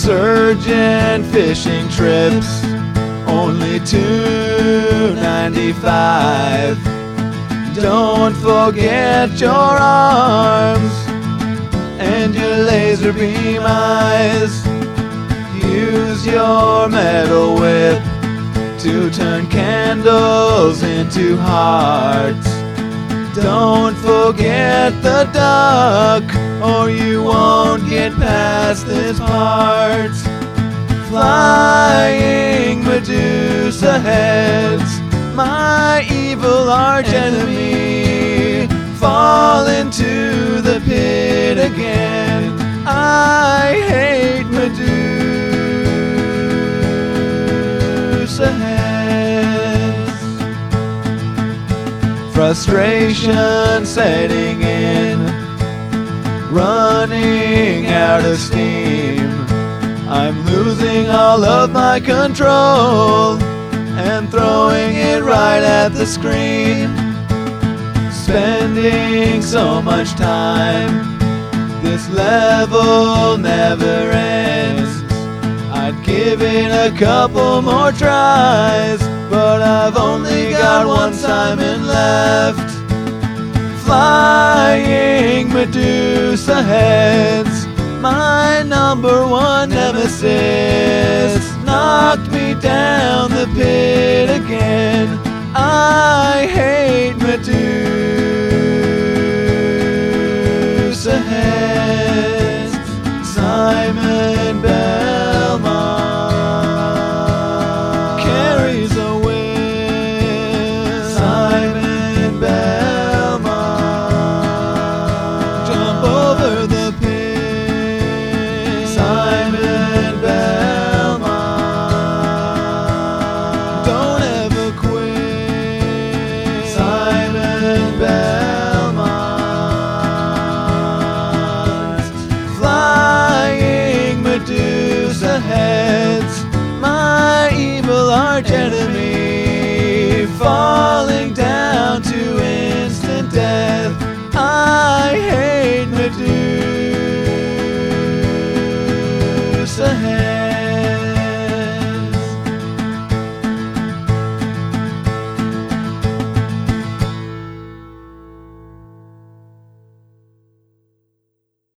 Surgeon fishing trips, only $2.95. Don't forget your arms and your laser beam eyes. Use your metal whip to turn candles into hearts. Don't forget the duck, or you won't get past this part. Flying Medusa heads, my evil arch enemy, fall into the pit again. I hate Medusa heads. Frustration setting in, running out of steam. I'm losing all of my control and throwing it right at the screen. Spending so much time, this level never ends. I'd give it a couple more tries, but I've only got one Simon left. Flying Medusa heads, my number one nemesis, knocked me down the pit again. I hate Medusa heads. Simon Bells.